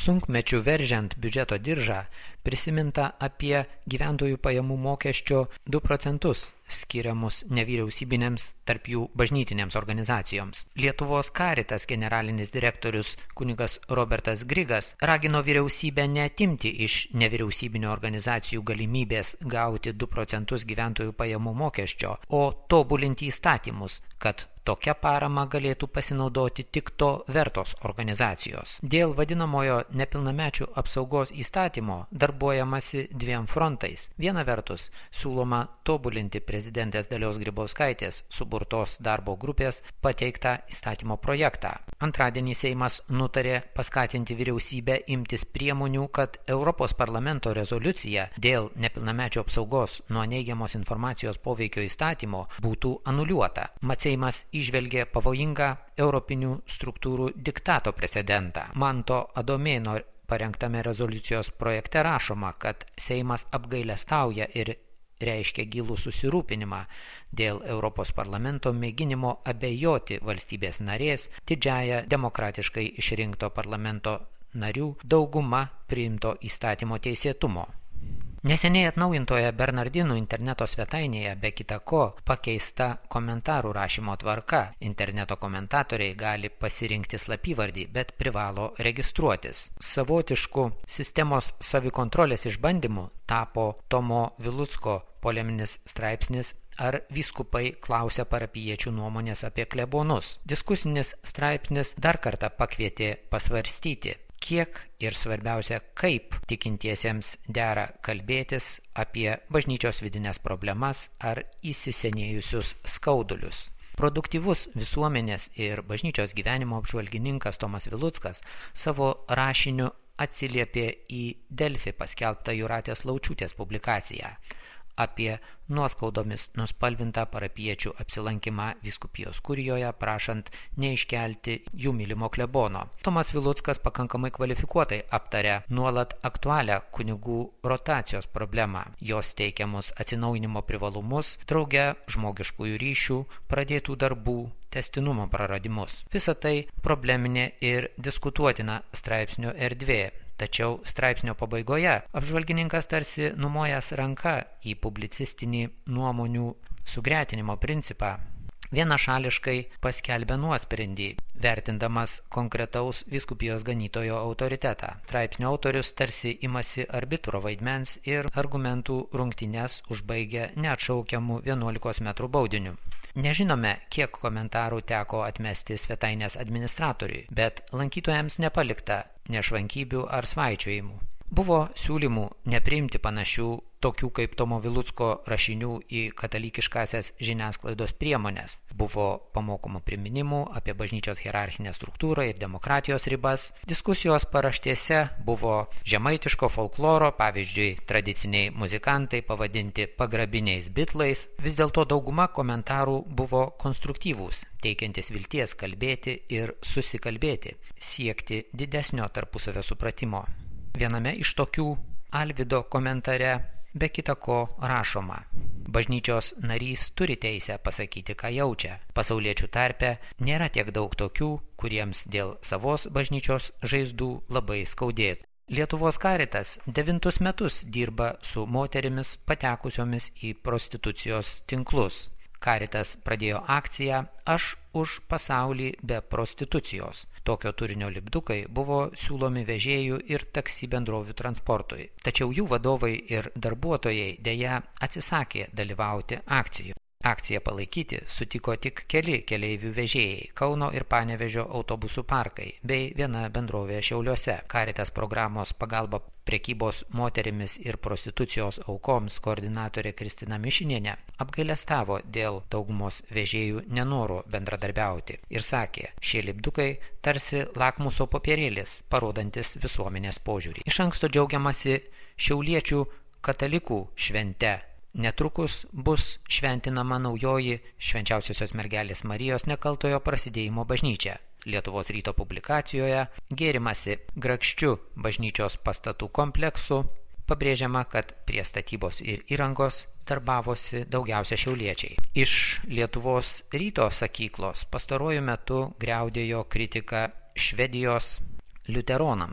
Sunkmečiu veržiant biudžeto diržą prisiminta apie gyventojų pajamų mokesčio 2 procentus skiriamus nevyriausybinėms, tarp jų bažnytinėms organizacijoms. Lietuvos Caritas generalinis direktorius kunigas Robertas Grigas ragino vyriausybę neatimti iš nevyriausybinio organizacijų galimybės gauti 2 procentus gyventojų pajamų mokesčio, o tobulinti įstatymus, kad tokia parama galėtų pasinaudoti tik to vertos organizacijos. Dėl vadinamojo nepilnamečių apsaugos įstatymo darbuojamasi 2 frontais. Viena vertus siūloma tobulinti prezidentės Dalios Grybauskaitės suburtos darbo grupės pateiktą įstatymo projektą. Antradienį Seimas nutarė paskatinti vyriausybę imtis priemonių, kad Europos parlamento rezoliucija dėl nepilnamečių apsaugos nuo neigiamos informacijos poveikio įstatymo būtų anuliuota. Mat Seimas įžvelgė pavojingą europinių struktūrų diktato precedentą. Manto Adomėno parengtame rezoliucijos projekte rašoma, kad Seimas apgailestauja ir reiškia gilų susirūpinimą dėl Europos parlamento mėginimo abejoti valstybės narės didžiąją demokratiškai išrinkto parlamento narių dauguma priimto įstatymo teisėtumo. Neseniai atnaujintoje Bernardinų interneto svetainėje be kita ko pakeista komentarų rašymo tvarka. Interneto komentatoriai gali pasirinkti slapyvardį, bet privalo registruotis. Savotišku sistemos savikontrolės išbandymu tapo Tomo Vilucko poleminis straipsnis ar vyskupai klausia parapijiečių nuomonės apie klebonus. Diskusinis straipsnis dar kartą pakvietė pasvarstyti, kiek ir svarbiausia, kaip tikintiesiems dera kalbėtis apie bažnyčios vidinės problemas ar įsisenėjusius skaudulius. Produktyvus visuomenės ir bažnyčios gyvenimo apžvalgininkas Tomas Viluckas savo rašiniu atsiliepė į Delfi paskelbtą Jūratės Laučiūtės publikaciją apie nuoskaudomis nuspalvintą parapijiečių apsilankymą vyskupijos kurijoje, prašant neiškelti jų mylimo klebono. Tomas Viluckas pakankamai kvalifikuotai aptarė nuolat aktualią kunigų rotacijos problemą, jos teikiamus atsinaujinimo privalumus, drauge žmogiškųjų ryšių, pradėtų darbų, tęstinumo praradimus. Visa tai probleminė ir diskutuotina straipsnio erdvė. Tačiau straipsnio pabaigoje apžvalgininkas tarsi numojęs ranka į publicistinį nuomonių sugretinimo principą vienašališkai paskelbė nuosprendį, vertindamas konkretaus vyskupijos ganytojo autoritetą. Straipsnio autorius tarsi imasi arbitro vaidmens ir argumentų rungtynes užbaigia neatšaukiamų 11 metrų baudiniu. Nežinome, kiek komentarų teko atmesti svetainės administratoriui, bet lankytojams nepalikta nešvankybių ar svaičiojimų. Buvo siūlymų nepriimti panašių, tokių kaip Tomo Vilucko rašinių į katalikiškasias žiniasklaidos priemonės. Buvo pamokomų priminimų apie bažnyčios hierarchinę struktūrą ir demokratijos ribas. Diskusijos paraštėse buvo žemaitiško folkloro, pavyzdžiui, tradiciniai muzikantai pavadinti pagrabiniais bitlais. Vis dėlto dauguma komentarų buvo konstruktyvūs, teikiantis vilties kalbėti ir susikalbėti, siekti didesnio tarpusavio supratimo. Viename iš tokių Alvydo komentare be kita ko rašoma: bažnyčios narys turi teisę pasakyti, ką jaučia. Pasauliečių tarpe nėra tiek daug tokių, kuriems dėl savos bažnyčios žaizdų labai skaudėtų. Lietuvos Caritas 9 metus dirba su moterimis patekusiomis į prostitucijos tinklus. Caritas pradėjo akciją Aš už pasaulį be prostitucijos. Tokio turinio lipdukai buvo siūlomi vežėjų ir taksi bendrovių transportui. Tačiau jų vadovai ir darbuotojai deja atsisakė dalyvauti akcijų. Akciją palaikyti sutiko tik keli keleivių vežėjai – Kauno ir Panevėžio autobusų parkai bei viena bendrovė Šiauliuose. Caritas programos pagalba prekybos moterimis ir prostitucijos aukoms koordinatorė Kristina Mišinienė apgailestavo dėl daugumos vežėjų nenoro bendradarbiauti ir sakė, šie lipdukai tarsi lakmuso popierėlis, parodantis visuomenės požiūrį. Iš anksto džiaugiamasi šiauliečių katalikų švente. Netrukus bus šventinama naujoji Švenčiausiosios mergelės Marijos nekaltojo prasidėjimo bažnyčia. Lietuvos ryto publikacijoje gėrimasi grakščiu bažnyčios pastatų kompleksu, pabrėžiama, kad prie statybos ir įrangos darbavosi daugiausia šiauliečiai. Iš Lietuvos ryto sakyklos pastaruoju metu griaudėjo kritika Švedijos liuteronams.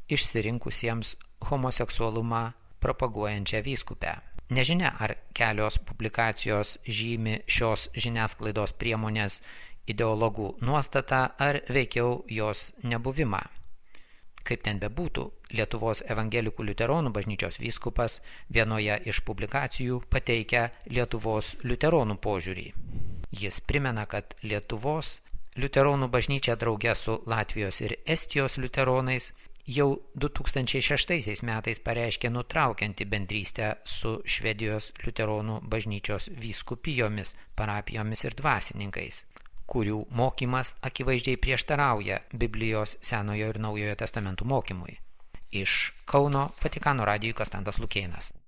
išsirinkusiems homoseksualumą propaguojančią vyskupę. Nežinia, ar kelios publikacijos žymi šios žiniasklaidos priemonės ideologų nuostatą ar veikiau jos nebuvimą. Kaip ten bebūtų, Lietuvos evangelikų liuteronų bažnyčios vyskupas vienoje iš publikacijų pateikia Lietuvos liuteronų požiūrį. Jis primena, kad Lietuvos liuteronų bažnyčia drauge su Latvijos ir Estijos liuteronais jau 2006 metais pareiškė nutraukianti bendrystę su Švedijos liuteronų bažnyčios vyskupijomis, parapijomis ir dvasininkais, kurių mokymas akivaizdžiai prieštarauja Biblijos Senojo ir Naujojo testamentų mokymui. Iš Kauno Vatikano radijui Konstantas Lukėnas.